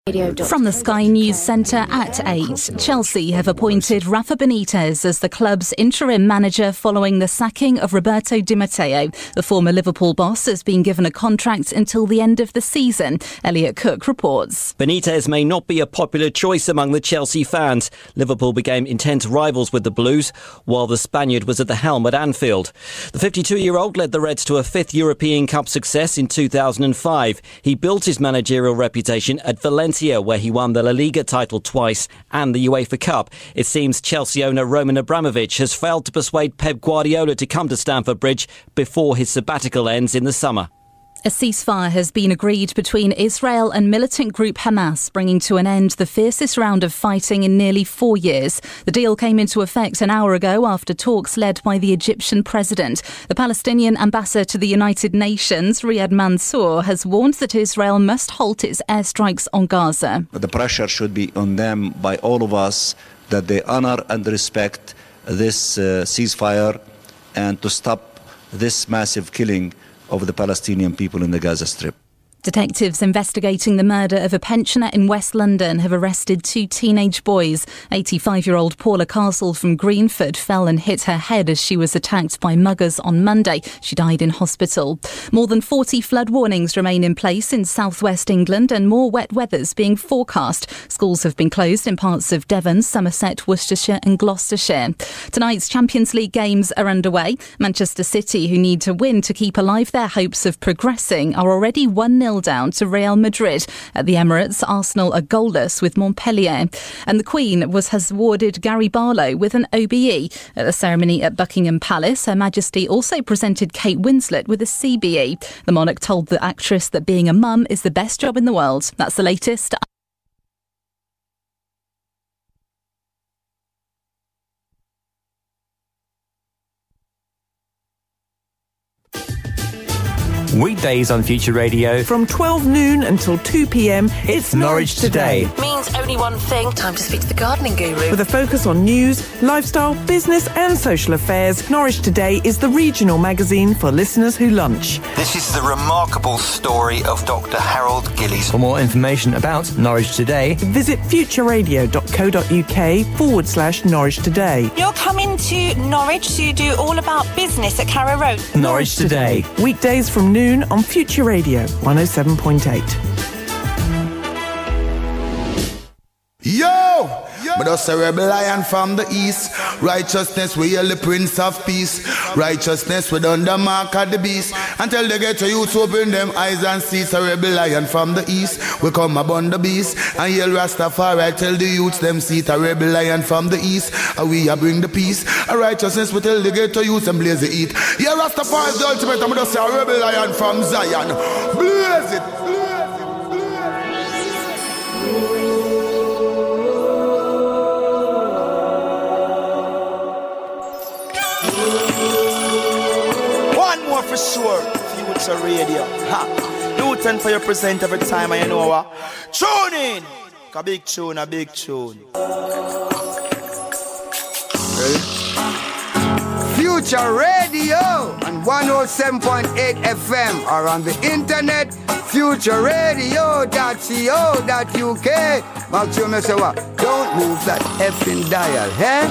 From the Sky News Centre at 8, Chelsea have appointed Rafa Benitez as the club's interim manager following the sacking of Roberto Di Matteo. The former Liverpool boss has been given a contract until the end of the season. Elliot Cook reports. Benitez may not be a popular choice among the Chelsea fans. Liverpool became intense rivals with the Blues, while the Spaniard was at the helm at Anfield. The 52-year-old led the Reds to a fifth European Cup success in 2005. He built his managerial reputation at Valencia, where he won the La Liga title twice and the UEFA Cup. It seems Chelsea owner Roman Abramovich has failed to persuade Pep Guardiola to come to Stamford Bridge before his sabbatical ends in the summer. A ceasefire has been agreed between Israel and militant group Hamas, bringing to an end the fiercest round of fighting in nearly 4 years. The deal came into effect an hour ago after talks led by the Egyptian president. The Palestinian ambassador to the United Nations, Riyad Mansour, has warned that Israel must halt its airstrikes on Gaza. The pressure should be on them by all of us that they honour and respect this ceasefire and to stop this massive killing of the Palestinian people in the Gaza Strip. Detectives investigating the murder of a pensioner in West London have arrested 2 teenage boys. 85-year-old Paula Castle from Greenford fell and hit her head as she was attacked by muggers on Monday. She died in hospital. More than 40 flood warnings remain in place in southwest England and more wet weather's being forecast. Schools have been closed in parts of Devon, Somerset, Worcestershire and Gloucestershire. Tonight's Champions League games are underway. Manchester City, who need to win to keep alive their hopes of progressing, are already 1-0 down to Real Madrid. At the Emirates, Arsenal are goalless with Montpellier. And the Queen has awarded Gary Barlow with an OBE. At the ceremony at Buckingham Palace, Her Majesty also presented Kate Winslet with a CBE. The monarch told the actress that being a mum is the best job in the world. That's the latest. Weekdays on Future Radio from 12 noon until 2 p.m. It's Norwich Today. Means only one thing. Time to speak to the gardening guru. With a focus on news, lifestyle, business and social affairs, Norwich Today is the regional magazine for listeners who lunch. This is the remarkable story of Dr. Harold Gillies. For more information about Norwich Today, visit futureradio.co.uk/Norwich Today. You're coming to Norwich to do all about business at Carrow Road. Norwich Today. Weekdays from noon on Future Radio 107.8. Yo! But us a rebel lion from the east. Righteousness we hail the Prince of Peace. Righteousness we done the mark of the beast. Until they get to youth open them eyes and see. A rebel lion from the east. We come upon the beast and hail Rastafari. Tell the youths them see a rebel lion from the east. And we a bring the peace. A righteousness we tell the get to youths and blaze the heat. Yeah, Rastafari is the ultimate. I'm just a rebel lion from Zion. Blaze it. For sure, Future Radio. Ha! Luton for your present every time, and you know what? Tune in! A big tune, a big tune. Ready? Future Radio on 107.8 FM or on the internet, futureradio.co.uk. Make sure you say what? Don't move that effing dial, eh?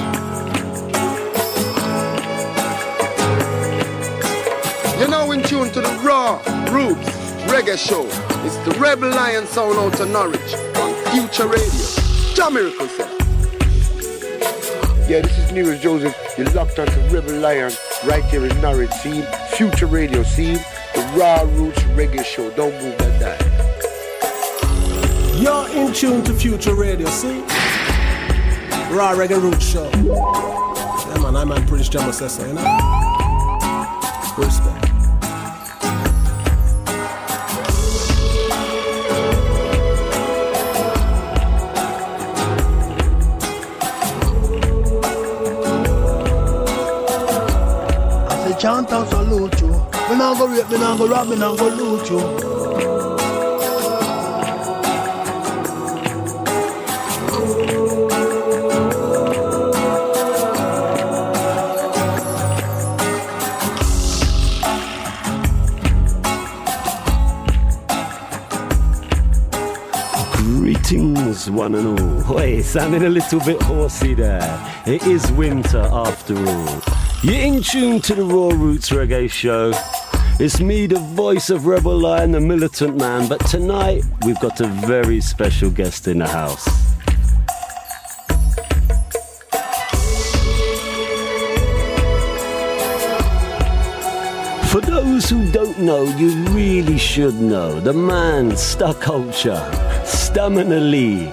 You're now in tune to the Raw Roots Reggae Show. It's the Rebel Lion sound out of Norwich on Future Radio. John Miracle said. Yeah, this is News Joseph. You're locked onto Rebel Lion right here in Norwich. See, Future Radio. See, the Raw Roots Reggae Show. Don't move that dial. You're in tune to Future Radio. See, Raw Reggae Roots Show. Yeah, man, I'm Prince Jammer says so, you know. Respect. Chant and salute you. Me nah go rape, me nah go rob, me nah go loot you. Greetings, one and all. Wait, sounding a little bit horsey there. It is winter after all. You're in tune to the Raw Roots Reggae Show. It's me, the voice of Rebel Lion, the militant man, but tonight we've got a very special guest in the house. For those who don't know, you really should know. The man, Star Culture, Stamina Lee.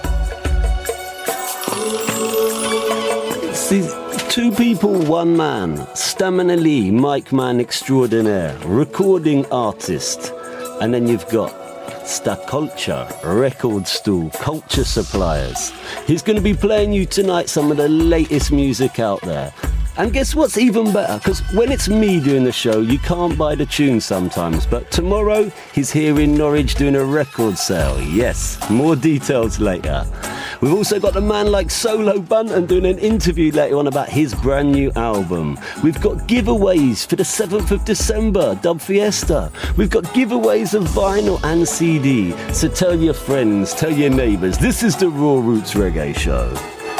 See, two people, one man. Stamina Lee, mic man extraordinaire, recording artist. And then you've got Star Culture, record stool, culture suppliers. He's going to be playing you tonight some of the latest music out there. And guess what's even better? Because when it's me doing the show, you can't buy the tune sometimes. But tomorrow, he's here in Norwich doing a record sale. Yes, more details later. We've also got a man like Solo Bunton doing an interview later on about his brand new album. We've got giveaways for the 7th of December, Dub Fiesta. We've got giveaways of vinyl and CD. So tell your friends, tell your neighbours. This is the Raw Roots Reggae Show.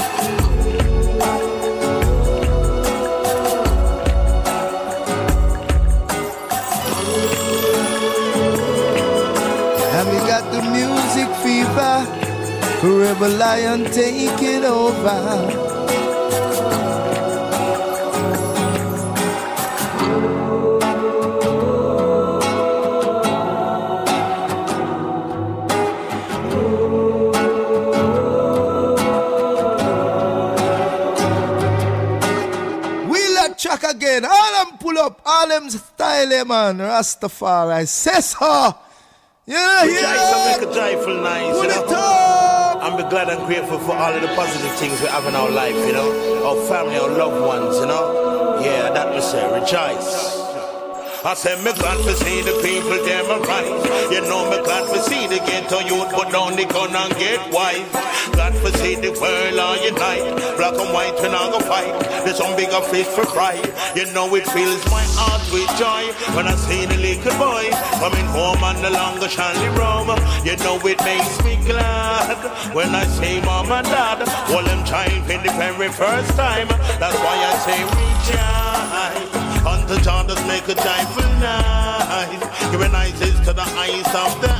Rebel Lion, take it over. Track again, all them pull up, all them style, man. Rastafari, say so. Yeah, make a joyful night, pull you it know. up. I'm glad and grateful for all of the positive things we have in our life, you know. Our family, our loved ones, you know. Yeah, that we say, rejoice. I said, me glad to see the people, them arise. You know, me glad to see the ghetto youth put down the gun and get wise. Glad to see the world all unite. Black and white, we not go fight. There's some bigger fish for fry. You know, it fills my heart with joy when I see the little boy coming home on the longer Shanley Roam. You know, it makes me glad when I see mom and dad. All them child for the very first time. That's why I say rejoice. Unto John does make a joyful night. Giving eyes to the eyes of the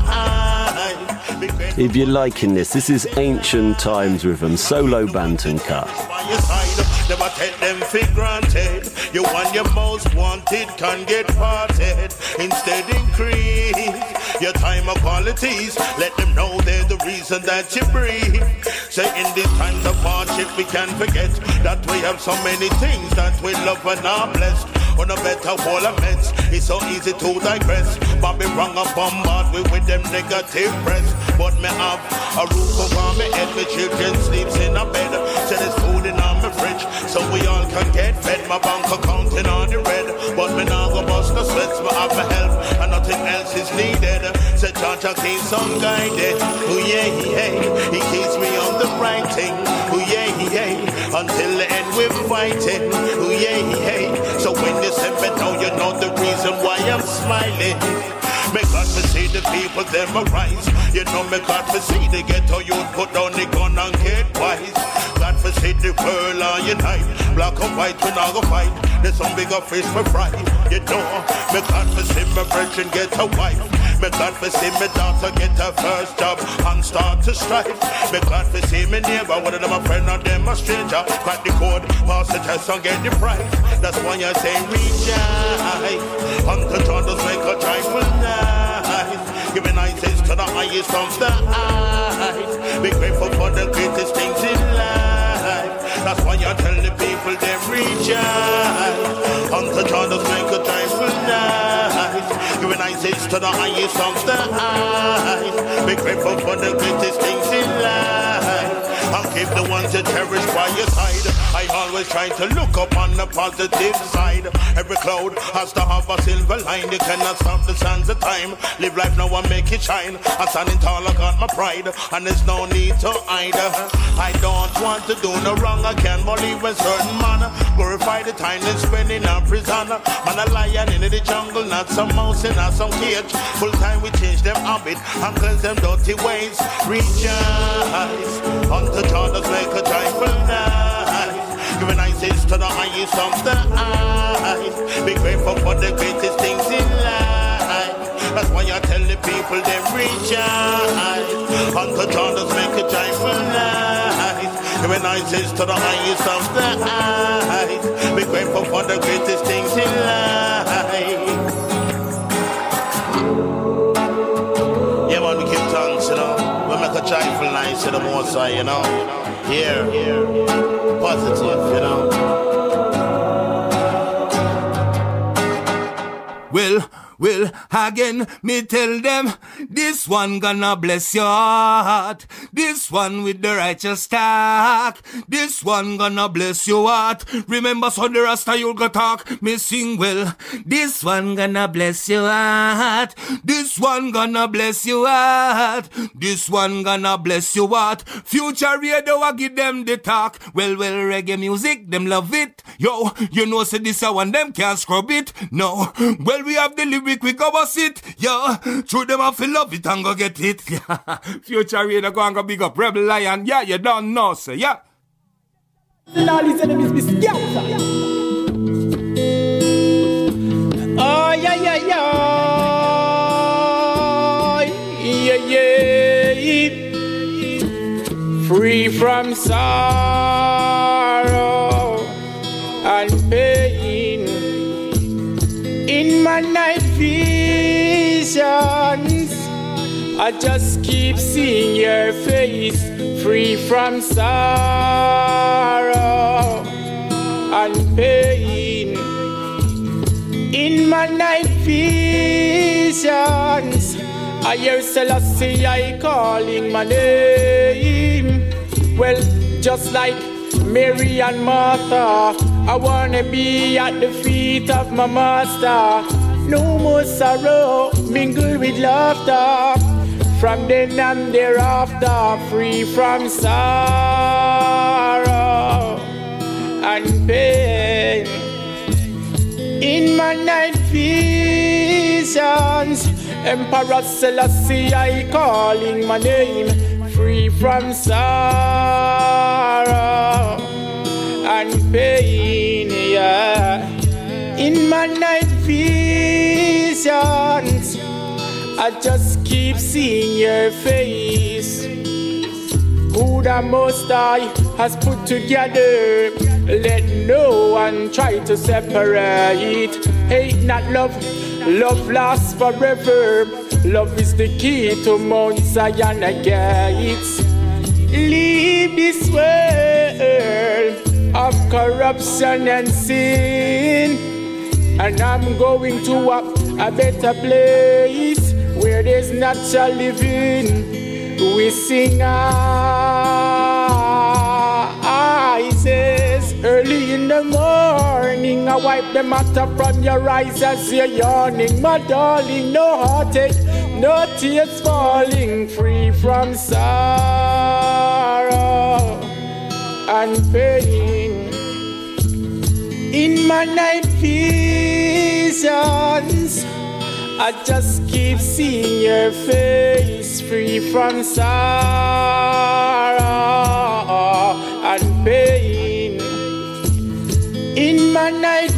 eye. If you're liking this is Ancient Times Rhythm, Solo Banton cut. Never take them for granted. You want your most wanted can get parted. Instead increase your time of qualities. Let them know they're the reason that you breathe. Say in these times of hardship we can't forget that we have so many things that we love and are blessed. On a better wall of meds, it's so easy to digress. But me wrong and bombard with them negative press. But me have a roof over my head, my children sleeps in a bed. Say there's food in on my fridge, so we all can get fed. My bank account in on the red, but me now go bust the sweats. Me have my help and nothing else is needed. Say Georgia keeps on guided. Oh yeah, he keeps me on the right thing. Oh yeah, until the end we're fighting. Oh yeah, so when you say me now, you know the reason why I'm smiling. Me glad to see the people them arise. You know me glad to see the ghetto youth put down the gun and get wise. Glad to see the world all unite. Black and white we not go fight. There's some bigger fish for fry. You know me glad to see my brethren get a wife. Me glad to see my daughter get her first job and start to strive. Me glad to see me neighbor, one of them a friend and them a stranger. Crack the code, pass the test and get the prize. That's why I say rejoice. Unto John does make a joyful night. Giving eyes to the highest of the eyes. Be grateful for the greatest things in life. That's why I tell the people they rejoice. Unto John does make a joyful night. Giving eyes to the highest of the eyes. Be grateful for the greatest things in life. keep the ones you cherish by your side. I always try to look up on the positive side. Every cloud has to have a silver line. You cannot stop the sands of time. Live life now and make it shine. I'm standing tall, I got my pride, and there's no need to hide. I don't want to do no wrong. I can't believe a certain man glorify the time they spend in a prison. Man a lion in the jungle, not some mouse in some cage. Full time we change them habit and cleanse them dirty ways. Rejoice unto God does make a joyful night. Giving eyes to the highest of the eyes. Be grateful for the greatest things in life. That's why I tell the people them rejoice unto God does make a joyful night. Giving eyes to the highest of the eyes. Be grateful for the greatest things in life. Yeah, man, we keep thanks, you know. We make a joyful night to the Most High, you know. Yeah, positive, you know. Well, again, me tell them, this one gonna bless your heart. This one with the righteous talk. This one gonna bless your heart. Remember Sunday Rasta you'll go talk. Me sing well. This one gonna bless your heart. This one gonna bless your heart. This one gonna bless your heart. Future radio I give them the talk. Well, reggae music, them love it. Yo, you know say this one them can't scrub it. No, well we have the lyric, we go bust it. Yeah, through them I feel love it and go get it. Future radio go and go big up Rebel Lion. Yeah, you don't know, say yeah. All his enemies be scared. Oh yeah. Free from sorrow and pain. In my night visions, I just keep seeing your face. Free from sorrow and pain. In my night visions, I hear Selassie I calling my name. Well, just like Mary and Martha, I wanna be at the feet of my master. No more sorrow, mingle with laughter. From then and thereafter, free from sorrow and pain. In my night visions, Emperor Selassie I calling my name. Free from sorrow and pain, yeah. In my night visions, I just keep seeing your face. Who the Most High has put together, let no one try to separate. Hate not love, love lasts forever. Love is the key to Mount Zion gates. Leave this world of corruption and sin, and I'm going to a better place where there's natural living. We sing eyes early in the morning. I wipe the matter from your eyes as you're yawning. My darling, no heartache, no tears falling. Free from sorrow and pain. In my night visions, I just keep seeing your face. Free from sorrow and pain. In my night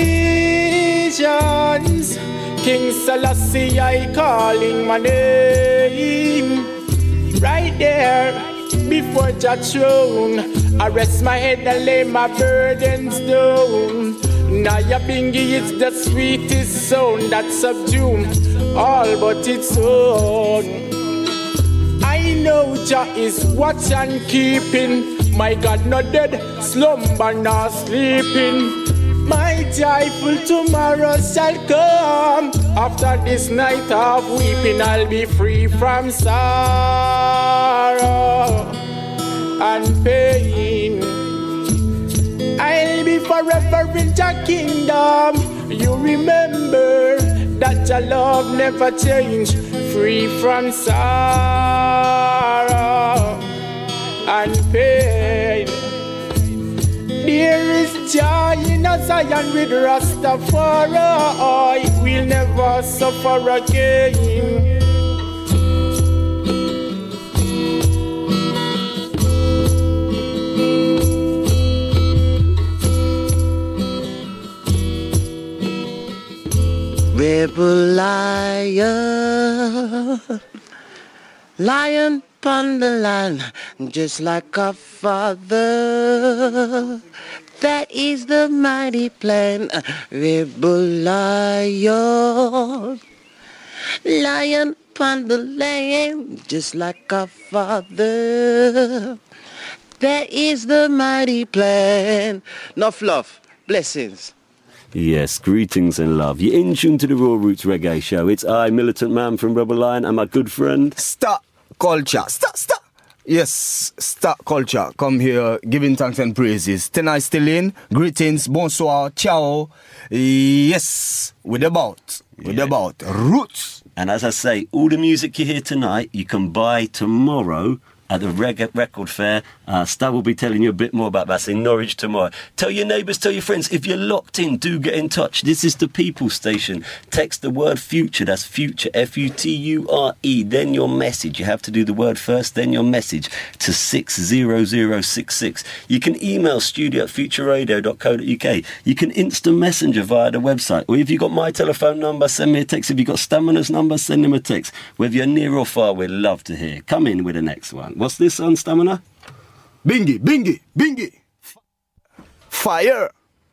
visions, King Selassie I calling my name. Right there before Jah throne, I rest my head and lay my burdens down. Nyabinghi is the sweetest sound that subdues all but its own. I know Jah is watch and keeping. My God not dead, slumber not sleeping. My joyful tomorrow shall come. After this night of weeping, I'll be free from sorrow and pain. I'll be forever in your kingdom. You remember that your love never changed, free from sorrow and pain. There is joy in a Zion with Rastafari. We'll never suffer again. Rebel lion, lion upon the line, just like our father. That is the mighty plan. Rebel lion, lion upon the land, just like our father. That is the mighty plan. Enough love, blessings. Yes, greetings and love. You're in tune to the Raw Roots Reggae Show. It's I, Militant Man from Rebel Lion, and my good friend... Star Culture. Star. Yes, Star Culture. Come here, giving thanks and praises. Tonight still in. Greetings, bonsoir, ciao. Yes, with about Roots. And as I say, all the music you hear tonight, you can buy tomorrow at the Reggae Record Fair. Star will be telling you a bit more about that in Norwich tomorrow. Tell your neighbours, tell your friends. If you're locked in, do get in touch. This is the People Station. Text the word future. That's future, F-U-T-U-R-E. Then your message. You have to do the word first, then your message to 60066. You can email studio@futureradio.co.uk. You can instant messenger via the website. Or if you've got my telephone number, send me a text. If you've got Stamina's number, send him a text. Whether you're near or far, we'd love to hear. Come in with the next one. What's this on, Stamina? Bingy. Fire.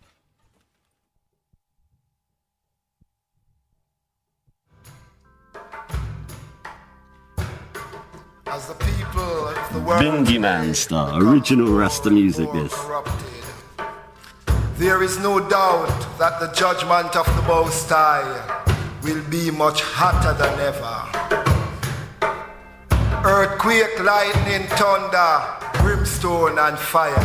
As the people of the world, Bingy Man Star, original Rasta music this. There is no doubt that the judgment of the Most High will be much hotter than ever. Earthquake, lightning, thunder, brimstone and fire.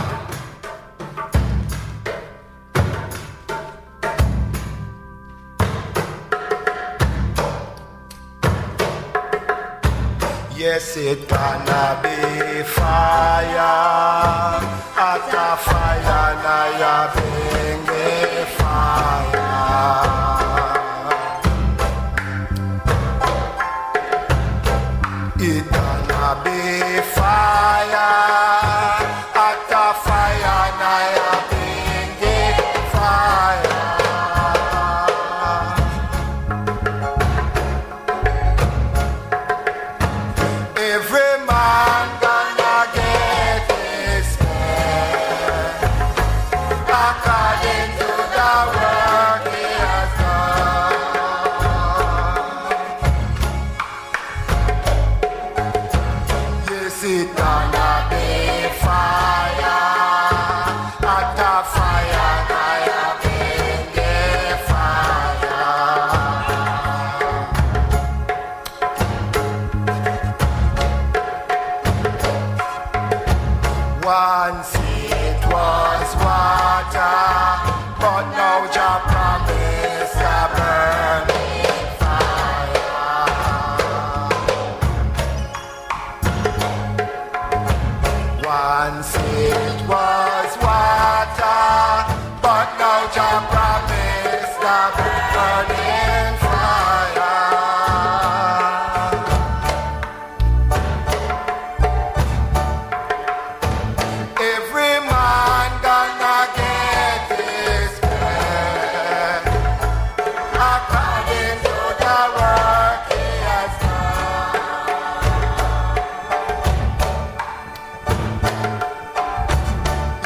Yes, it gonna be fire. After fire, now you bring me fire. It gonna be fire. After fire, now you bring it fire. Every man gonna get his pay according to the work he has done. Yes, it gonna be fire. After fire, now you bring the fire. Once it was water, but now Jah promise a burning fire. Once it was water, but now Jah promise a burning fire. Every man gonna get his pay according to the work he has done.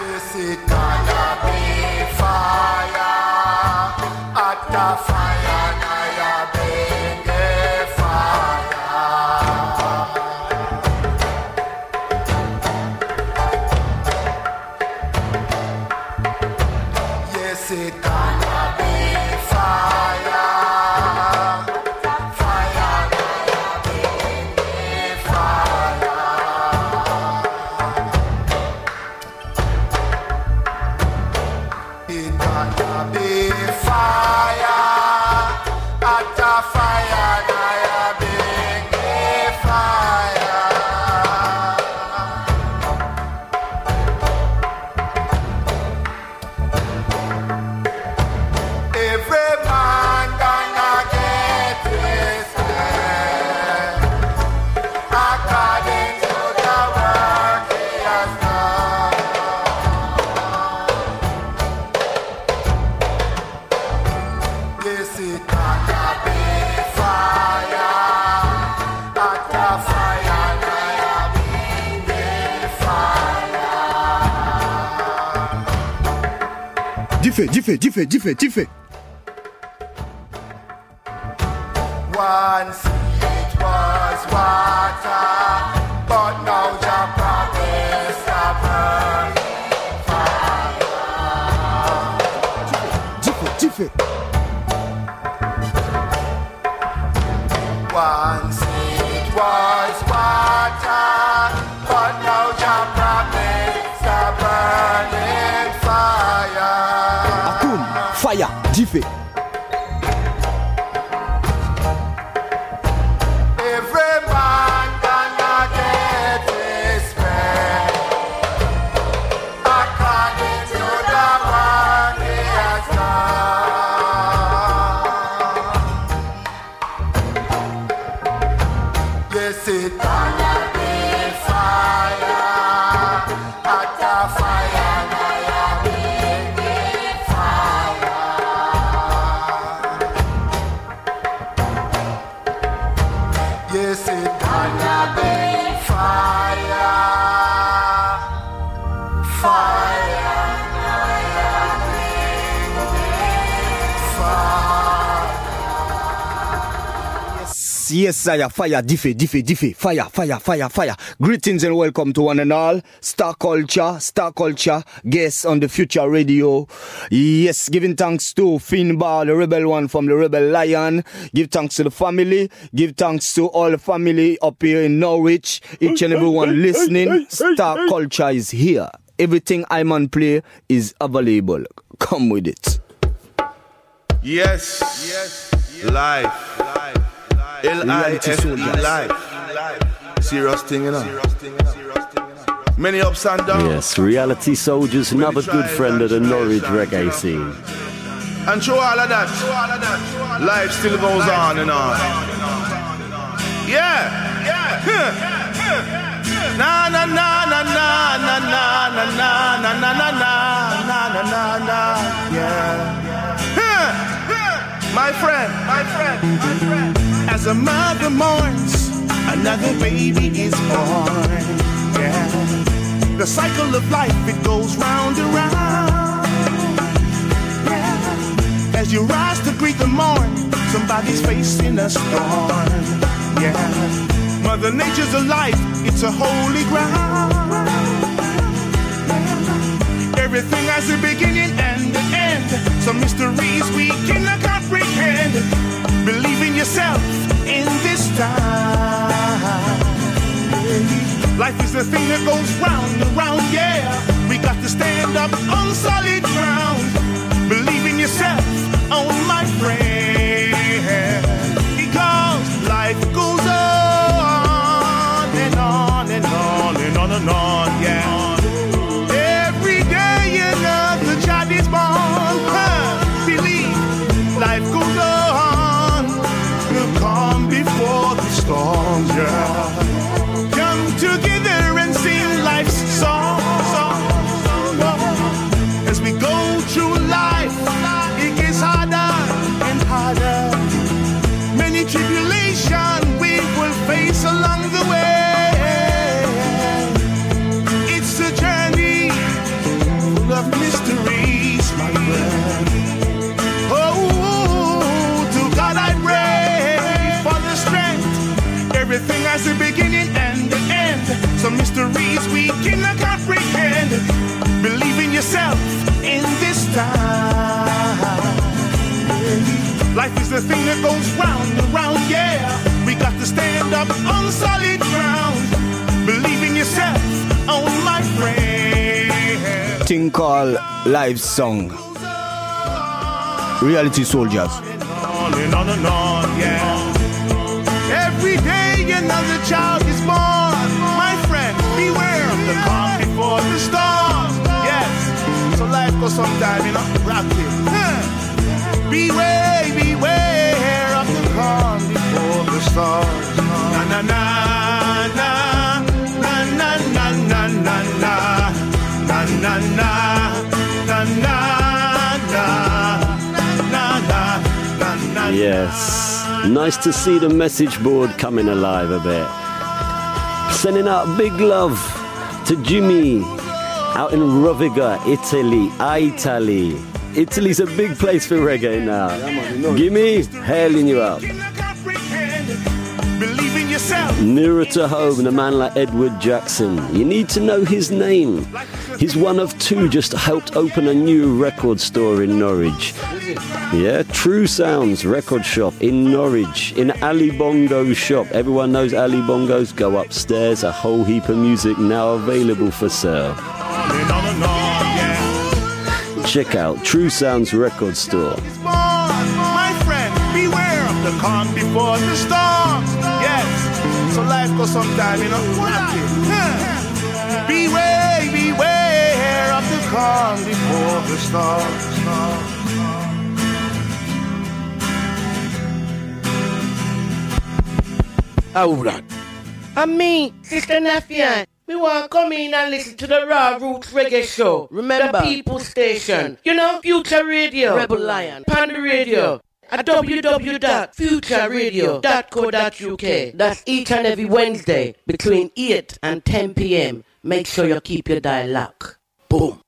Jiffy. Once it was water, but now your promise a burning fire. Jiffy. Once it was water, but now your promise a burning fire. Akun, fire, Jiffy. Every man gonna get his pay according to the work he has done. Yes, it gonna be fire after fire, yes, it gonna be fire. Yes, sire, fire, Diffie, fire. Greetings and welcome to one and all. Star Culture, guests on the Future Radio. Yes, giving thanks to Finbar, the Rebel One from the Rebel Lion. Give thanks to the family. Give thanks to all the family up here in Norwich. Each and everyone listening. Star Culture is here. Everything I'm on play is available. Come with it. Yes. Live. L-I-F-E, live. Serious thing, you know. Many ups and downs. Yes, Reality Soldiers, another good friend of the Norwich reggae scene. And through all of that, life still goes on and on. Yeah. Na na na na na na na na na na na na na na. Yeah. My friend. As a mother mourns, another baby is born. Yeah. The cycle of life, it goes round and round. Yeah. As you rise to greet the morn, somebody's facing a storm. Yeah. Mother Nature's alive, it's a holy ground. Everything has a beginning and an end. Some mysteries we cannot comprehend. Believe in yourself in this time. Life is the thing that goes round and round, yeah. We got to stand up on solid ground. Believe in yourself, oh my friend. Because life goes on and on and on and on and on, yeah. Every day another child is born. Believe life goes on. We'll come before the storm, yeah. Come together and sing life's song. As we go through life, it gets harder and harder. Many tribulations we will face along the way. It's a journey full of mysteries, my friend. Oh, to God I pray for the strength. Everything has a beginning and an end. Some mysteries we cannot comprehend. Believe in yourself in this time. Life is the thing that goes round and round, yeah. We got to stand up on solid ground. Believe in yourself, oh my friend. Thing called live song. Reality Soldiers. On and on and on, yeah. Every day another child is born. My friend, beware of the calm before the storm. Yes, so life goes sometime, you know, rock it. Beware of the calm before the storm. Na na na na na na na na na na na na na. Yes, nice to see the message board coming alive a bit. Sending out big love to Jimmy out in Roviga, Italy. Italy's a big place for reggae now. Gimme, hailing you out. Believe in yourself. Nearer to home than a man like Edward Jackson. You need to know his name. He's one of two just helped open a new record store in Norwich. Yeah, True Sounds record shop in Norwich, in Ali Bongo's shop. Everyone knows Ali Bongo's. Go upstairs, a whole heap of music now available for sale. Check out True Sounds record store. My friend, beware of the calm before the storm. Yes, so life goes sometime, you know. Beware of the calm before the storm. Alright. And me, Sister Nafian, we want to come in and listen to the Raw Roots Reggae Show. Remember, the People's Station. You know, Future Radio, Rebel Lion, Panda Radio, at www.futureradio.co.uk. That's each and every Wednesday between 8 and 10 p.m. Make sure you keep your dial locked. Boom.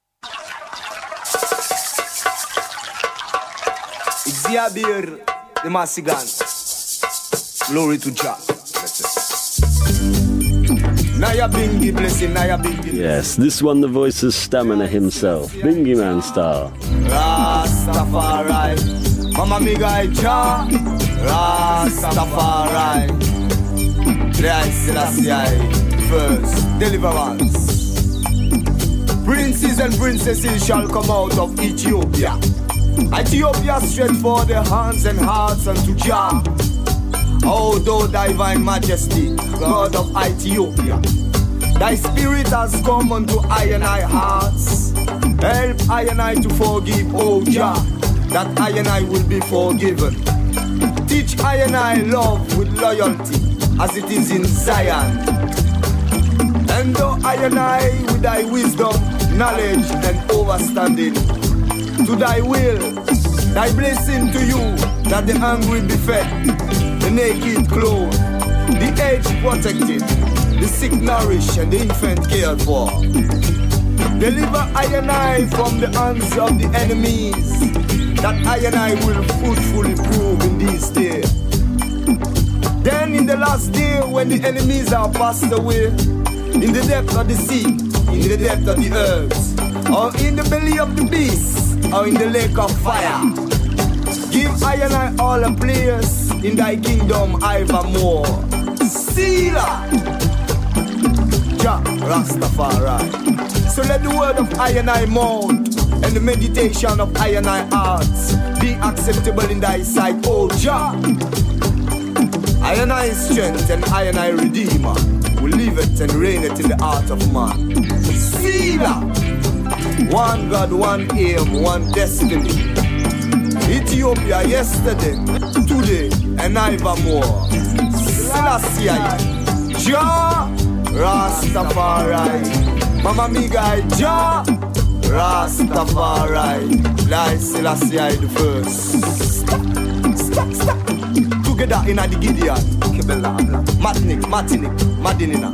It's Ziabir, the Masigan. Glory to Jah. Naya Bingi, blessing, Naya Bingi. Yes, this one the voice of Stamina himself, Bingy Man style. Rastafari, Mama Migai Jah, Rastafari. Selassie, first deliverance. Princes and princesses shall come out of Ethiopia. Ethiopia stretch for their hands and hearts unto Jah. O thou divine majesty, God of Ethiopia, thy spirit has come unto I and I hearts. Help I and I to forgive, O Jah, that I and I will be forgiven. Teach I and I love with loyalty, as it is in Zion. And though I and I with thy wisdom, knowledge and understanding, to thy will, thy blessing to you, that the hungry be fed, the naked clothed, the aged protected, the sick nourished, and the infant cared for. Deliver I and I from the hands of the enemies, that I and I will fruitfully prove in this day. Then in the last day, when the enemies are passed away, in the depth of the sea, in the depth of the earth, or in the belly of the beast, or in the lake of fire, give I and I all a place in thy kingdom evermore. Selah, Jah Rastafari. So let the word of I and I mouth and the meditation of I and I hearts be acceptable in thy sight, O Jah. I and I strength and I and I redeemer will live it and reign it in the heart of man. Selah, one God, one aim, one destiny. Ethiopia yesterday, today, and evermore. Selassie, Jah Rastafari. Mama Migai, Jah Rastafari. Like Selassie the first. Stop. Together in the Gideon. Martinic, Madinina.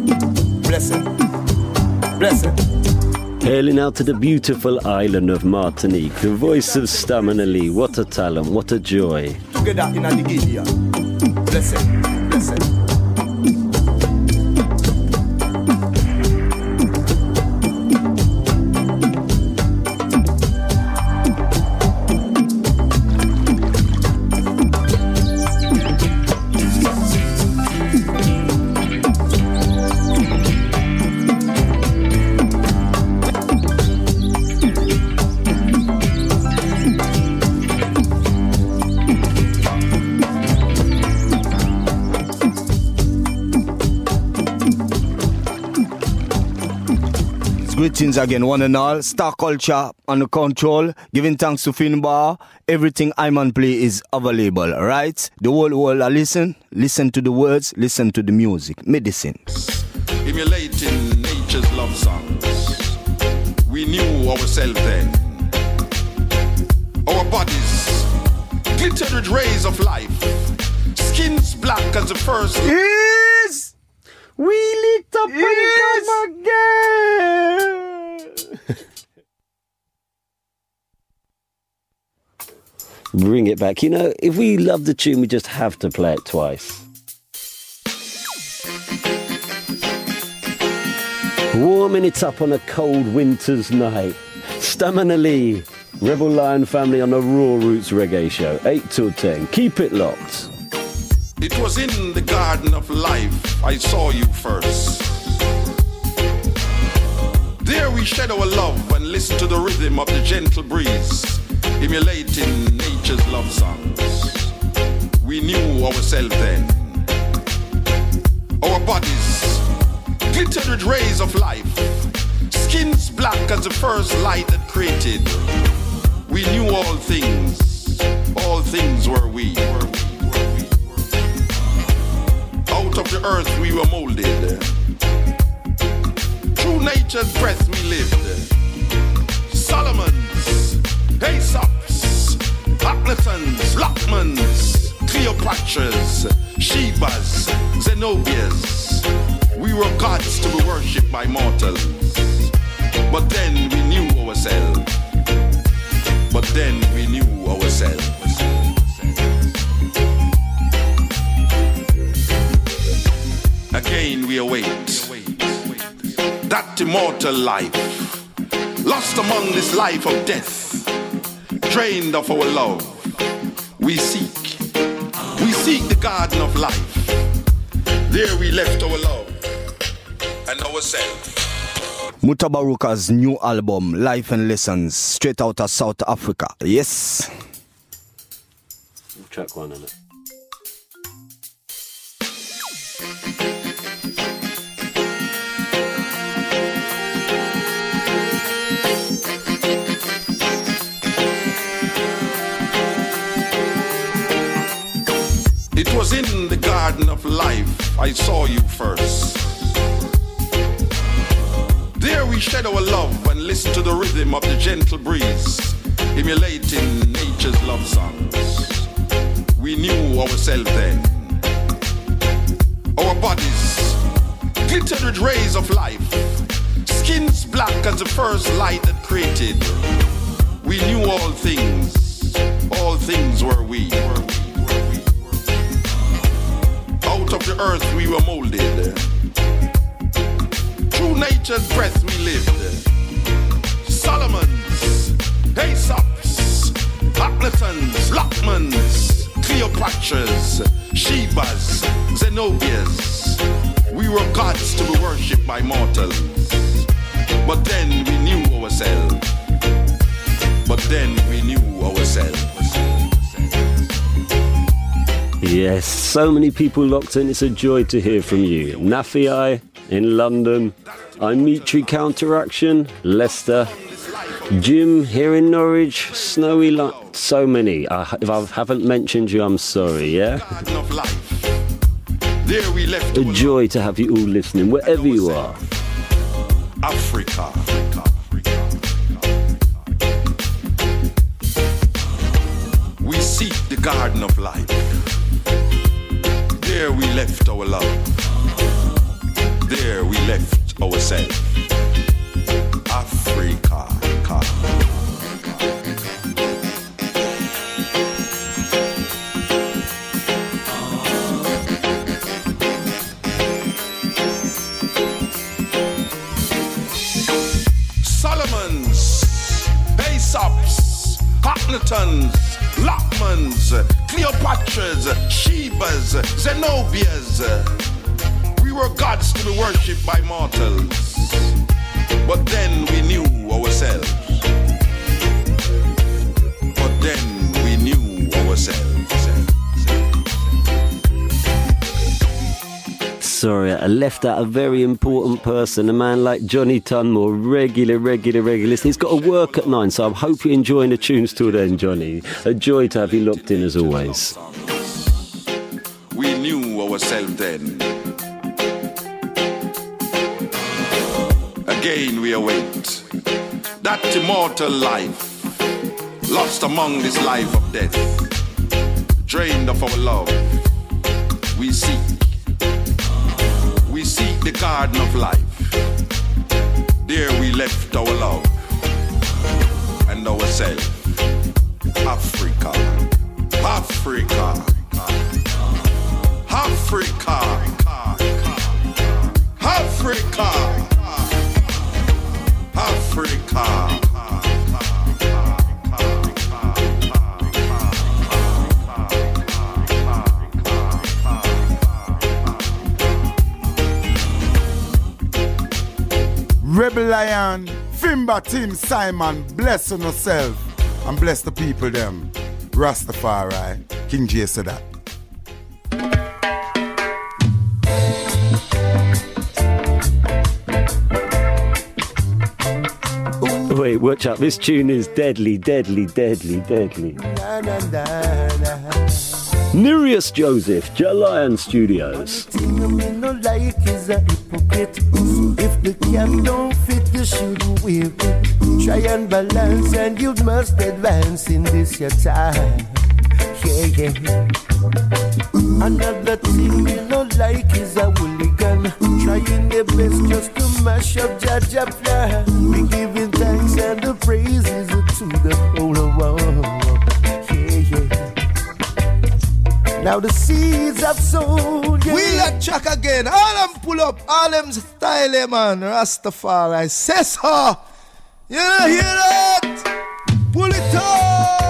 Blessed. Hailing out to the beautiful island of Martinique, the voice of Stamina Lee. What a talent, what a joy. Together in the Gideon. Blessed. Greetings again, one and all. Star Culture on the control. Giving thanks to Finbar. Everything I'm on play is available, right? The whole world are listen to the words, listen to the music. Medicine. Emulating nature's love songs. We knew ourselves then. Our bodies glittered with rays of life. Skins black as the first. Yes! We lit up and come again! Bring it back. You know, if we love the tune, we just have to play it twice. Warming it up on a cold winter's night. Stamina Lee, Rebel Lion family on the Raw Roots Reggae Show, 8 till 10. Keep it locked. It was in the garden of life I saw you first. There we shed our love and listened to the rhythm of the gentle breeze, emulating nature's love songs. We knew ourselves then. Our bodies glittered with rays of life, skins black as the first light that created. We knew all things were we. Out of the earth we were molded. Through nature's breath we lived. Solomons, Aesops, Akhnatons, Lockmans, Cleopatras, Shebas, Zenobias. We were gods to be worshipped by mortals. But then we knew ourselves. Again we await that immortal life, lost among this life of death, drained of our love. We seek the garden of life. There we left our love and ourselves. Mutabaruka's new album, Life and Lessons, straight out of South Africa. Yes. Track one in it. It was in the garden of life I saw you first. There we shed our love and listened to the rhythm of the gentle breeze, emulating nature's love songs. We knew ourselves then. Our bodies glittered with rays of life, skins black as the first light that created. We knew all things were we. Out of the earth we were molded. Through nature's breath we lived. Solomons, Aesops, Akhnatons, Lockmans, Cleopatras, Shebas, Zenobias. We were gods to be worshipped by mortals. But then we knew ourselves. Yes, so many people locked in. It's a joy to hear from you. Nafi in London, Imitri Counteraction, Leicester, Jim here in Norwich, Snowy so many. If I haven't mentioned you, I'm sorry, yeah? A joy to have you all listening, wherever you are. Africa. We seek the garden of life. There we left our love. There we left ourselves. Africa. Solomons, Aesops, Akhnatons, Lockmans, Cleopatras, Shebas, Zenobias. We were gods to be worshipped by mortals. But then we knew ourselves. Sorry, I left out a very important person, a man like Johnny Tunmore, regular listener. He's got to work at 9, so I hope you're enjoying the tunes till then, Johnny. A joy to have you locked in as always. We knew ourselves then. Again we await that immortal life, lost among this life of death, drained of our love. We seek the garden of life. There we left our love and ourselves. Africa. Africa. Africa. Africa. Africa. Rebel Lion, Fimba Team Simon, bless on yourself and bless the people them. Rastafari, King J said that. Wait, watch out. This tune is deadly, deadly, deadly, deadly. Nereus Joseph, Jalion Studios. The thing I no like is a hypocrite. If the cap don't fit, you shouldn't wear it. Try and balance and you must advance in this your time. Yeah, yeah. Another thing we no like is a hooligan. Trying their best just to mash up Jaja plan. We giving thanks and the praises to the whole world. Yeah, yeah. Now the seeds have sown. Yeah. We let track again. All them pull up. All them style, man. Rastafari. Say so. You don't hear that? Pull it up.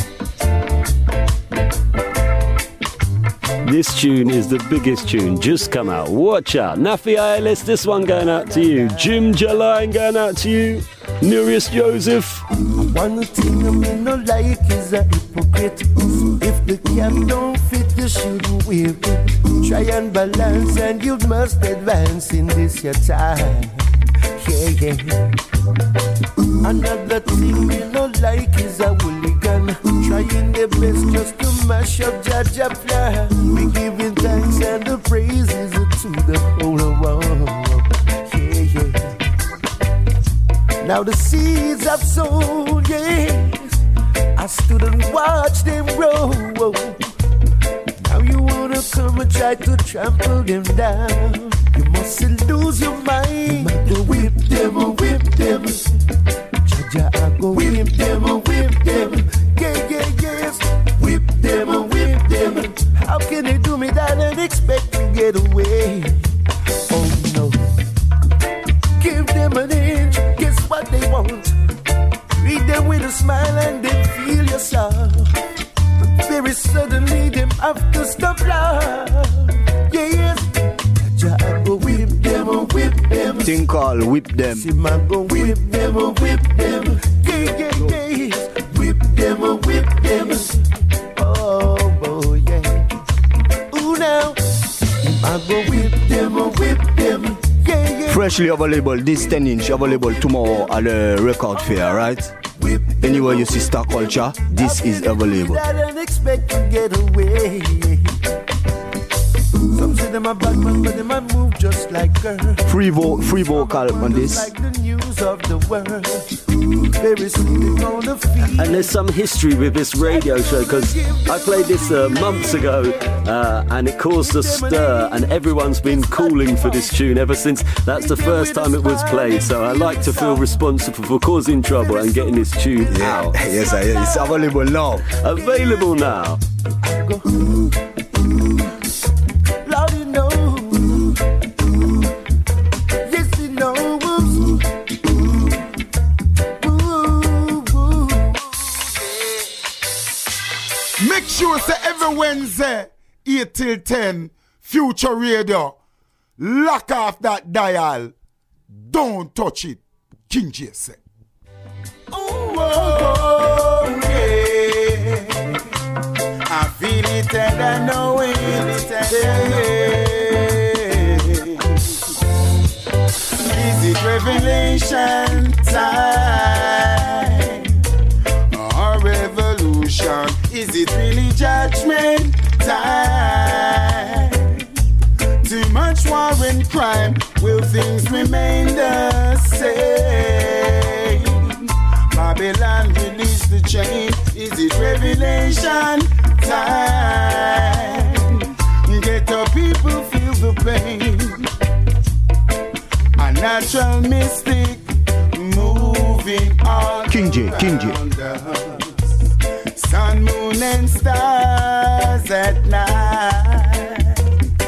This tune is the biggest tune just come out. Watch out. Nafi ILS, this one going out to you. Jim Jalion going out to you. Nereus Joseph. One thing I may not like is a hypocrite. If the cap don't fit, you shouldn't wear it. Try and balance and you must advance in this your time. Yeah, yeah. Another thing we don't like is a hooligan. Trying their best just to mash up Jaja plan. We giving thanks and the praises to the whole world. Yeah, yeah. Now the seeds have sown, yes. I stood and watched them grow. Now you wanna come and try to trample them down. You mustn't lose your mind. I go whip them, whip them. Jaja, I go whip them, whip them. Yeah, yeah, yes. Whip them, whip them. How can they do me that and expect to get away? Oh no. Give them an inch, guess what they want? Read them with a smile and then feel your sorrow. Very suddenly them have to stop love. Yes. I go whip them, whip them. Thing called whip them. See my go whip them, whip them. Yeah, yeah, yeah. Whip them, whip them. Oh, boy, yeah. Ooh, now. I go whip them, whip them. Yeah, yeah. Freshly available, this 10-inch available tomorrow at the record fair, right? Anywhere you see Star Culture, this is available. I don't expect to get away. Some say them a bad man, but them a move just like girl. Free vocal on this. Like the news of the world. Very sweet on the feet. And there's some history with this radio show because I played this months ago and it caused a stir and everyone's been calling for this tune ever since. That's the first time it was played, so I like to feel responsible for causing trouble and getting this tune out. Yes, it's available now. Available now. Lord, you know. Yes, you know. Make sure say every Wednesday 8 till 10 Future Radio. Lock off that dial. Don't touch it. King J said. Oh, yeah. I feel it and I know it. Is it revelation time or revolution? Is it really judgment time? Too much war and crime. Will things remain the same? Babylon release the chain. Is it revelation time? Get the people feel the pain. A natural mystic moving on. King J. Sun, moon and stars. at night.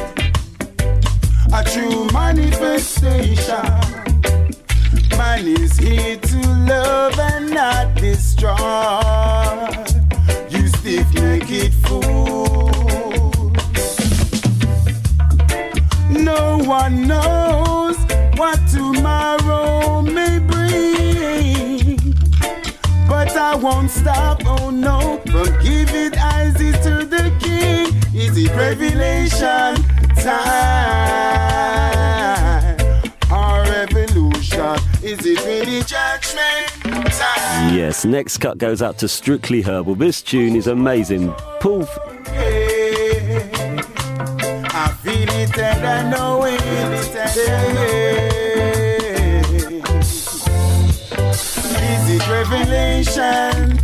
A true manifestation. Man is here to love and not destroy. You stiff-necked fool. No one knows what tomorrow may bring, but I won't stop, oh no, from giving eyes to the King. Is it revelation time or revolution? Is it really judgment time? Yes, next cut goes out to Strictly Herbal. This tune is amazing. Paul. I feel it and I know it. Is it revelation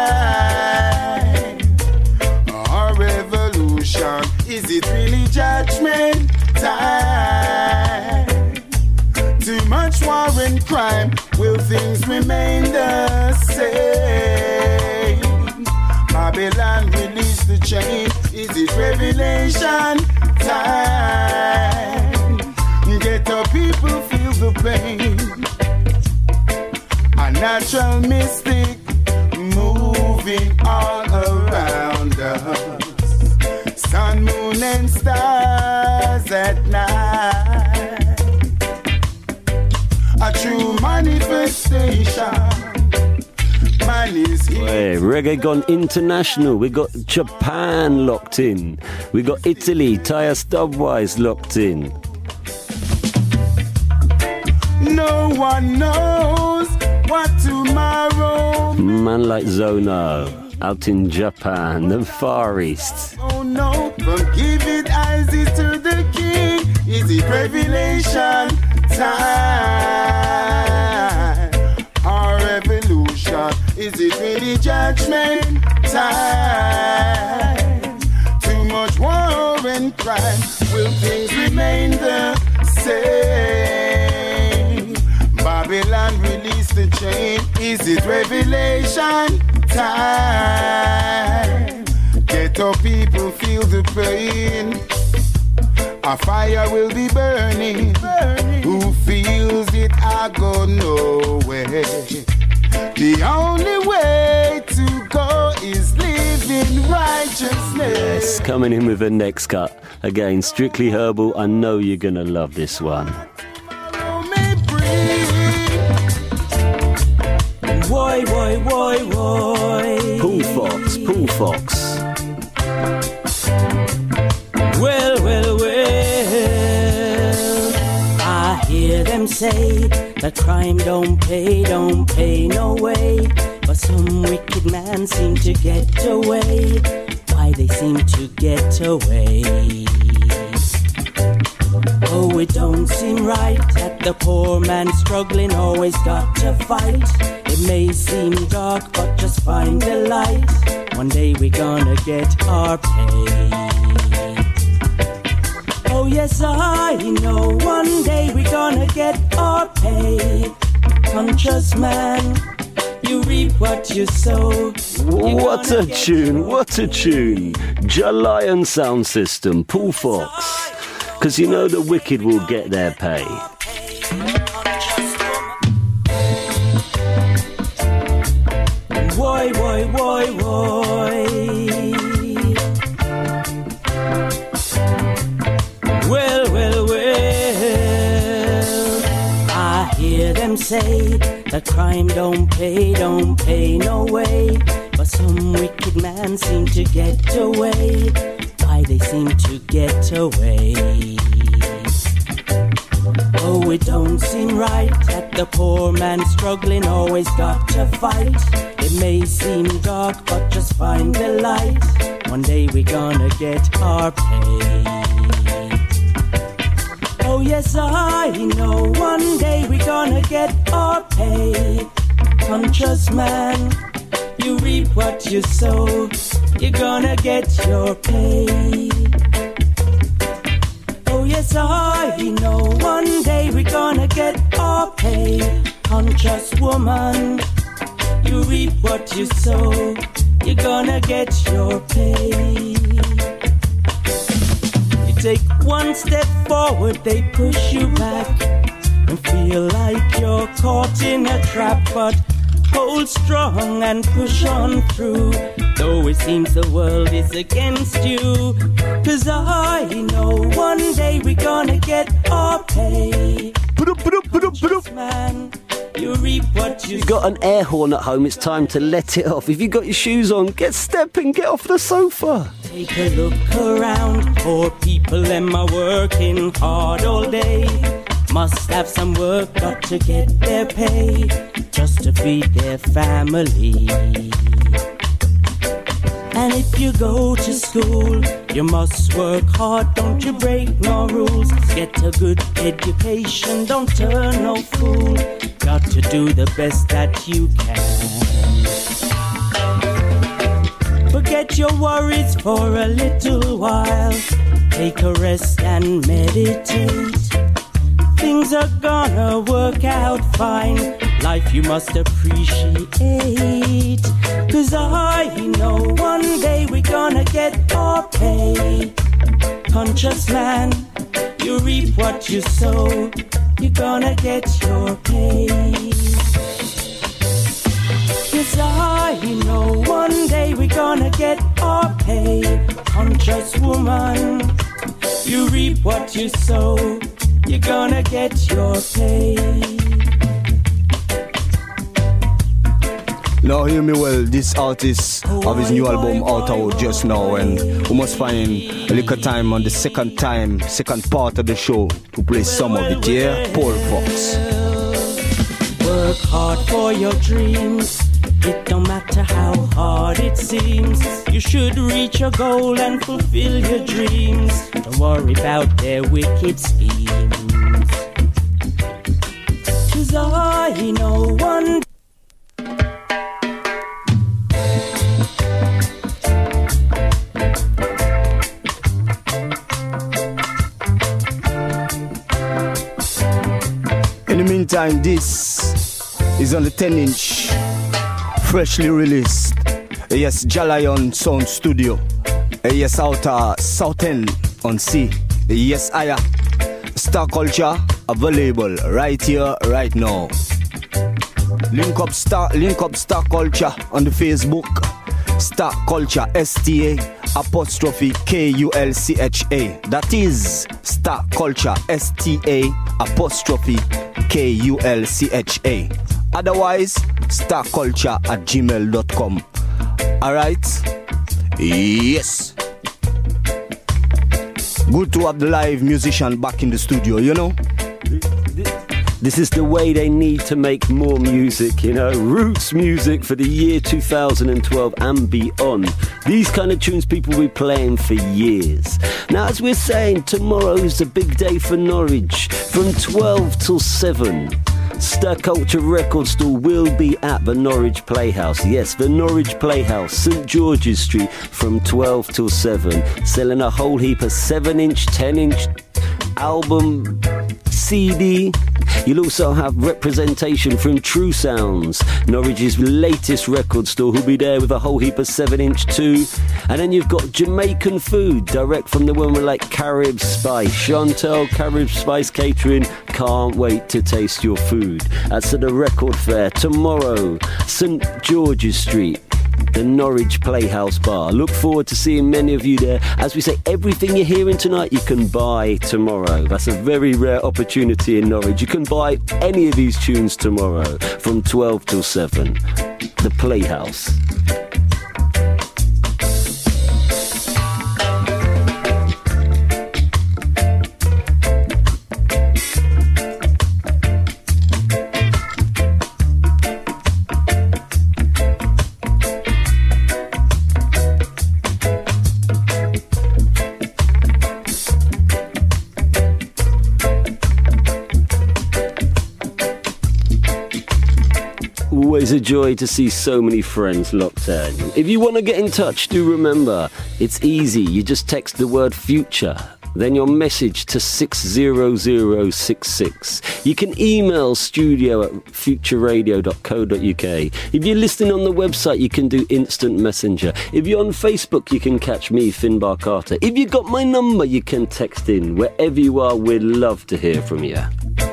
time or revolution? Is it really judgment time? Too much war and crime, will things remain the same? Babylon release the chain. Is it revelation time? Get our people feel the pain. A natural mystic moving all around us. Sun, moon and stars at night. A true manifestation. Hey, reggae gone international. We got Japan locked in. We got Italy, Taya Stubwise locked in. No one knows what tomorrow. Man like Zono out in Japan, the Far East. Oh no, from giving eyes to the King. Is it revelation time or revolution? Is it really judgment time? Too much war and crime, will things remain the same? Babylon release the chain. Is it revelation time? Ghetto people feel the pain. A fire will be burning. Who feels it? I go nowhere. The only way to go is living righteousness. Yes, coming in with the next cut. Again, Strictly Herbal. I know you're going to love this one. Why, Paul Fox, Paul Fox. Well, I hear them say that crime don't pay no way. But some wicked man seem to get away. Why they seem to get away? Oh, it don't seem right that the poor man struggling always got to fight. It may seem dark, but just find the light. One day we're gonna get our pay. Oh yes, I know one day we're gonna get our pay. Conscious man, you reap what you sow. What a tune, what a tune. Jalion Sound System, Paul Fox. Because you know the wicked will get their pay. Why. Well, I hear them say that crime don't pay no way. But some wicked man seem to get away. Why they seem to get away? Oh, it don't seem right that the poor man struggling always got to fight. It may seem dark, but just find the light. One day we're gonna get our pay. Oh yes, I know one day we're gonna get our pay. Conscious man, you reap what you sow. You're gonna get your pay. Oh yes, I know one day we're gonna get our pay. Conscious woman, you reap what you sow. You're gonna get your pay. take one step forward, they push you back and feel like you're caught in a trap. But hold strong and push on through, though it seems the world is against you. 'Cause I know one day we're gonna get our pay. Man, you reap what you You've got an air horn at home, it's time to let it off. If you've got your shoes on, get stepping, get off the sofa. Take a look around. Poor people, them are working hard all day. Must have some work, got to get their pay, just to feed their family. And if you go to school, you must work hard, don't you break no rules. Get a good education, don't turn no fool. Got to do the best that you can. Forget your worries for a little while. Take a rest and meditate. Things are gonna work out fine. Life you must appreciate. 'Cause I know one day we're gonna get our pay. Conscious man, you reap what you sow. You're gonna get your pay. 'Cause I know one day we're gonna get our pay. Conscious woman, you reap what you sow. You're gonna get your pay. Now hear me well, this artist of his new album out just now, and we must find a little time on the second part of the show to play some of it, yeah? Paul Fox. Work hard for your dreams. It don't matter how hard it seems. You should reach your goal and fulfill your dreams. Don't worry about their wicked schemes. 'Cause I know one. In the meantime, this is on the 10-inch, freshly released. Yes, Jalayon Sound Studio. Yes, outer South End on C. Yes, Aya. Star Culture available right here, right now. Link up Star Culture on the Facebook. Star Culture, STA'_KULCHA. That is Star Culture, STA'_KULCHA. Otherwise, starculture@gmail.com. Alright? Yes. Good to have the live musician back in the studio, you know? This is the way they need to make more music, you know, roots music for the year 2012 and beyond. These kind of tunes people will be playing for years. Now, as we're saying, tomorrow is a big day for Norwich from 12 till 7. Star Culture Record Store will be at the Norwich Playhouse. Yes, the Norwich Playhouse, St George's Street, from 12 till 7. Selling a whole heap of 7-inch, 10-inch album, CD. You'll also have representation from True Sounds, Norwich's latest record store, who'll be there with a whole heap of 7-inch too. And then you've got Jamaican food, direct from the woman like Carib Spice. Chantel, Carib Spice Catering, can't wait to taste your food. That's at the Record Fair tomorrow, St George's Street, the Norwich Playhouse Bar. Look forward to seeing many of you there. As we say, everything you're hearing tonight you can buy tomorrow. That's a very rare opportunity in Norwich. You can buy any of these tunes tomorrow from 12 till 7. The Playhouse. Always a joy to see so many friends locked in. If you want to get in touch, do remember, it's easy. You just text the word future then your message to 60066. You can email studio@futureradio.co.uk. If you're listening on the website, you can do instant messenger. If you're on Facebook, you can catch me, Finbar Carter. If you got my number, you can text in. Wherever you are, we'd love to hear from you.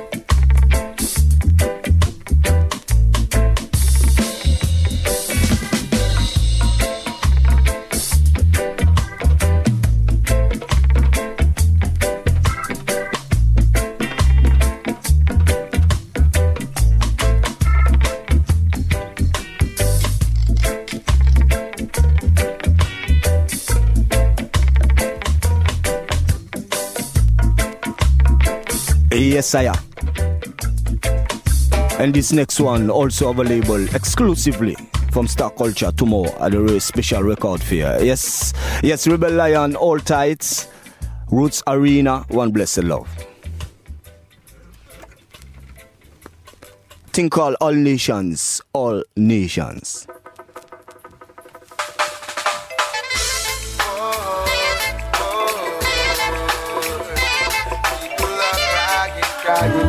Yes, I am. And this next one also available exclusively from Star Culture tomorrow at the very special record fair. Yes, Rebel Lion, All Tights, Roots Arena, One Blessed Love. Thing called All Nations, All Nations. Crying.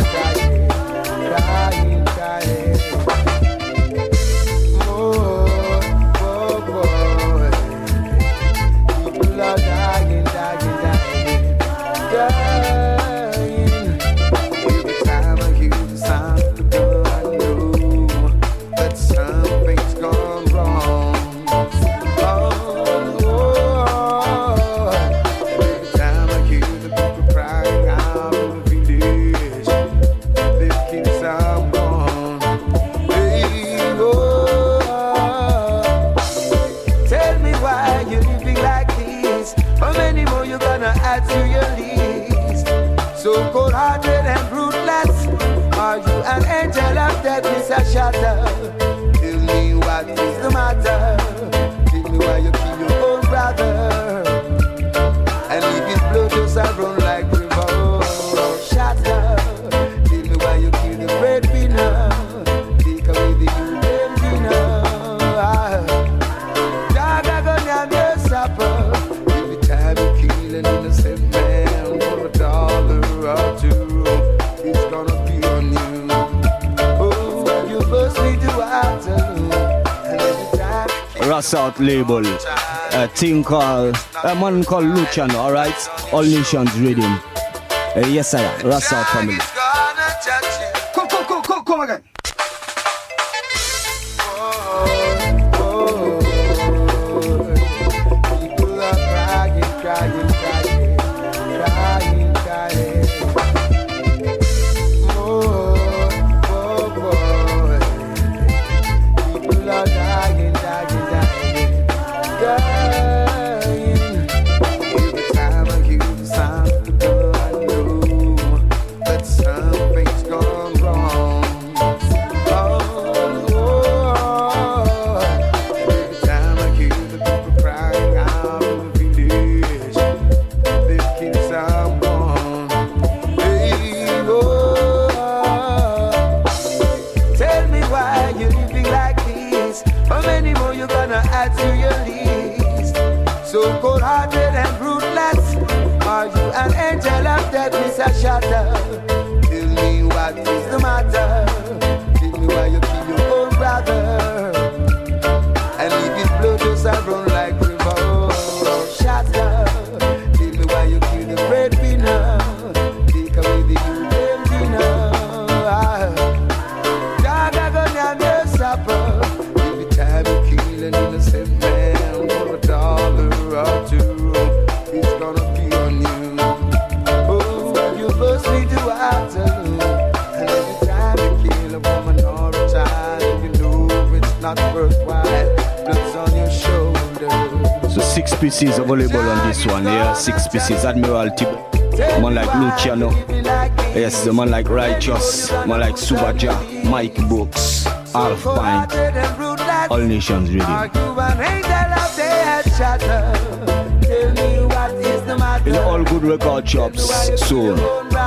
Oh, boy. People are dying. Every time I hear the sound of the gun, I know that something's gone wrong. Every time I hear the people crying out in the village, this keeps someone. Tell me why you're living like this. How many more you gonna add to your list? So cold-hearted and ruthless. Are you an angel of death, Mr. Shatter? Tell me what is the matter. Tell me why you kill your own brother and leave his blood just run like river. Shatter. Tell me why you kill the breadwinner. Take away the human dinner. Dog, I gonna have your supper. Every time you kill an innocent man for $1 or two, it's gonna be on you. Oh, you must be the water. And every time Ras Out label, a thing called, a man called Luciano, alright? All Nations Rhythm. Yes, I am. Ras Out family. Come again. People are crying. Oh, boy. People are dying. Every time I hear the sound of the gun, I know that something's gone wrong. Every time I hear the people crying out in the village, they've killed someone. Tell me why you're living like this. How many more you gonna add to your list? So cold-hearted and ruthless. Are you an angel of death, Mr. Shatter? Tell me what is the matter. Tell me why you kill your own brother and leave his blood just run like river. Shatter. Tell me why you kill the breadwinner. Take away the human dinner. Dog, I gonna have your supper. Every time you kill an innocent man for $1 or two, it's gonna be on you. Oh, you must be the water. And every time you kill a woman or a child, you know it's not worthwhile. Blood's on your shoulders. So 6 pieces available on this one. Yeah, 6 pieces. Admiralty, man like Luciano. Yes, the man like Righteous, man like Subaja, Mike Brooks, Alf Pint, All Nations Radio. Are you an angel of death, Shatter? Tell me what is the matter. In all good record shops soon.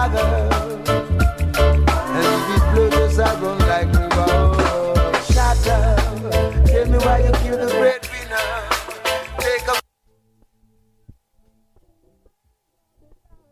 And if blood just run like river. Shatter. Tell me why you kill the breadwinner. Take a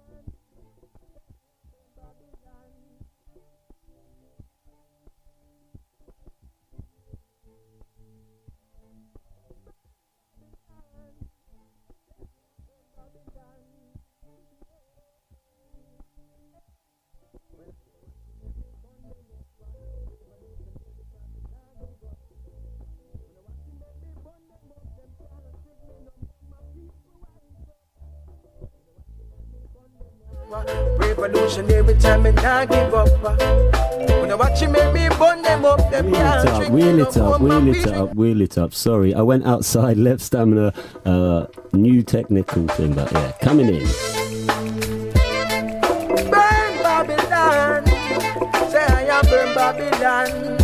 Revolutionary time and I give up. When I watch you make me burn them up, them Wheel it up. Sorry, I went outside, left Stamina, new technical thing, but yeah, coming in. Burn Babylon, say I am burn Babylon.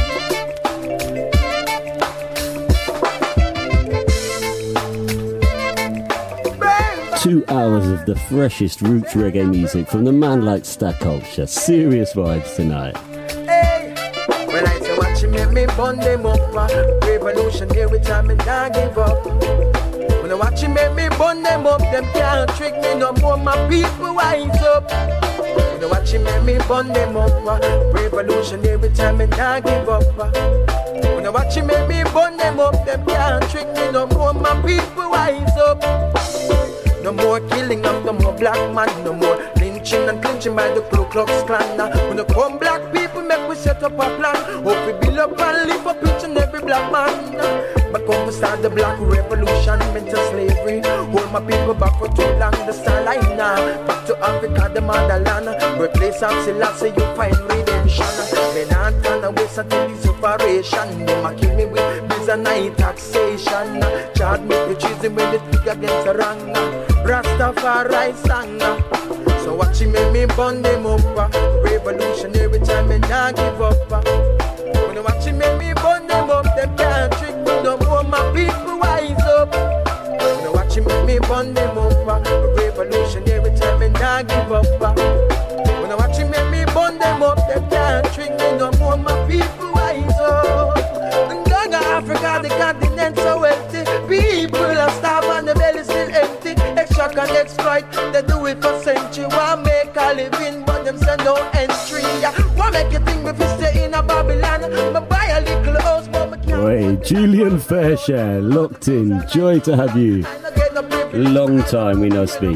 2 hours of the freshest roots reggae music from the man like Stack Culture. Serious vibes tonight. Hey, when I say watch you make me burn them up, revolutionary time and I give up. When I watch you make me burn them up, them can't trick me no more, my people wise up. When I watch you make me burn them up, revolutionary time and I give up. When I watch you make me burn them up, them can't trick me no more, my people wise up. No more killing of no more black man, no more lynching and clinching by the Ku Klux Klan. When you come black people, make we set up a plan. Hope we build up and live up each and every black man. But come to start the black revolution, mental slavery. Hold my people back for too long, the starline now. Back to Africa, the motherland. Replace and Selassie, you find redemption. Men and turn away until this operation. They might kill me with biz and night taxation. Charge me with treason when they speak against the wrong. Rastafari sang. So watch him make me burn them up. Revolutionary time and I give up. When you watch him make me burn them up, them can't trick me no more, my people wise up. When you watch him make me burn them up. Revolutionary time and I give up. When you watch him make me burn them up, them can't trick me no more, my people wise up. And Gaga, Africa, the continent so wealthy. People are starving and the belly still empty. Extract and exploit, they do it for century. Want make a living, but them say no entry. Want make you think if you stay in a Babylon, me buy a little house, but me can't. Hey, Julian Fairshare, locked in. Joy to have you. Long time we no speak.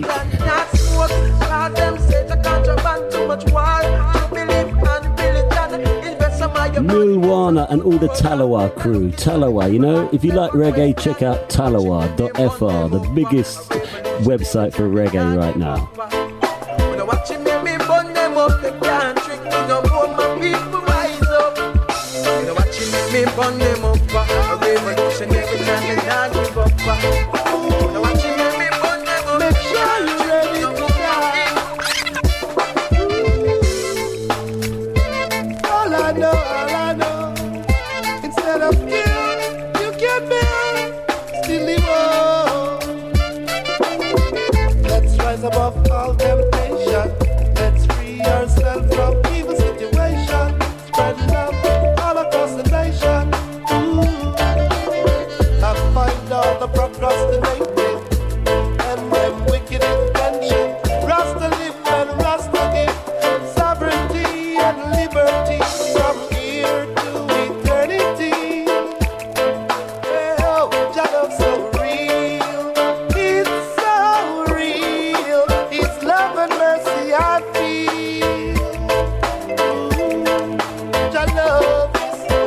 Milwana and all the Talawa crew. Talawa, you know, if you like reggae, check out talawa.fr, the biggest website for reggae right now. Above all temptation, let's free ourselves from evil situation. Spread love all across the nation. I find all the procrastinating and them wicked intention. Rasta live and Rasta give sovereignty and liberty from here to eternity. Oh, Jah love so real, it's so real. Love and mercy I feel. Your love is so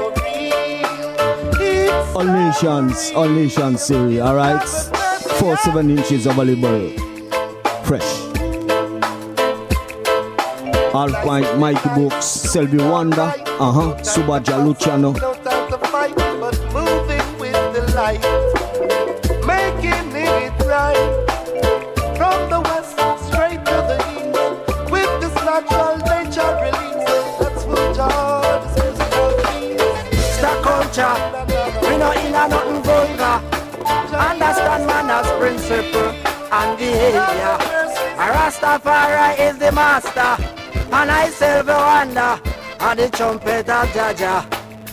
real. All nations series, alright? 4-7 inches available. Fresh. Alpine, Mikey Books, Selby Wanda, Subaja Luciano. No time to fight, but moving with the light, making it right. From the west straight to the east, with this natural nature release, that's what God is musical peace. Stack Culture, we no in a nothing vulgar. Understand manners, principle, and behavior. A Rastafari is the master, and I Selby Wanda, and the trumpet of Jaja.